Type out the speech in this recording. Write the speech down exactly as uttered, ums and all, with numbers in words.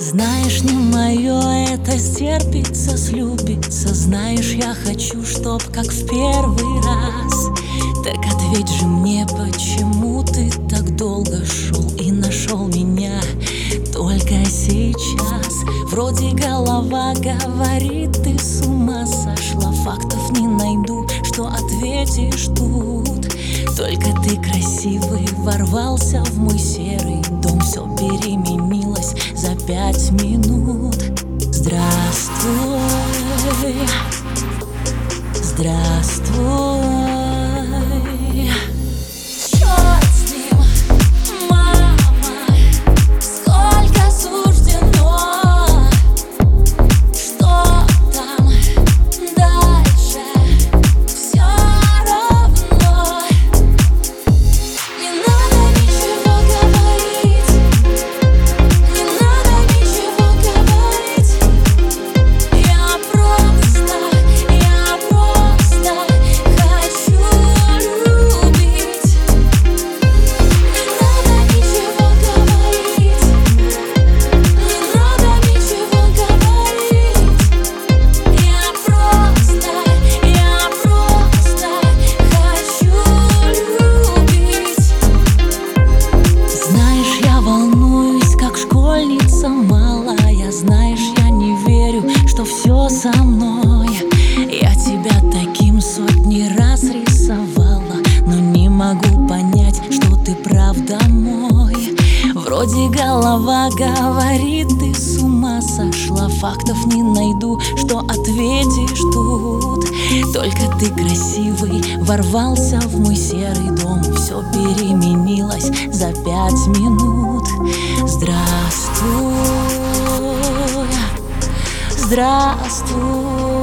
Знаешь, не мое это стерпится, слюбится. Знаешь, я хочу, чтоб как в первый раз. Так ответь же мне, почему ты так долго шел и нашел меня только сейчас? Вроде голова говорит, ты с ума сошла. Фактов не найду, что ответишь тут. Только ты красивый ворвался в мой серый дом. Все переменилось за пять минут. Здравствуй, здравствуй. Черт с ним, мама, сколько суждено. Что там дальше, все равно. Не надо ничего говорить, не надо ничего говорить. Я просто, я просто хочу любить. Не надо ничего говорить, не надо ничего говорить. Я просто, я просто хочу любить. Знаешь, я волнуюсь, как школьница малая. Знаешь, я не верю, что все со мной. Я тебя таким сотни раз рисовала, но не могу понять, что ты правда мой. Вроде голова говорит, ты с ума сошла. Фактов не найду, что ответишь тут. Только ты красивый ворвался в мой серый дом. Все переменилось за пять минут. Здравствуй, здравствуй.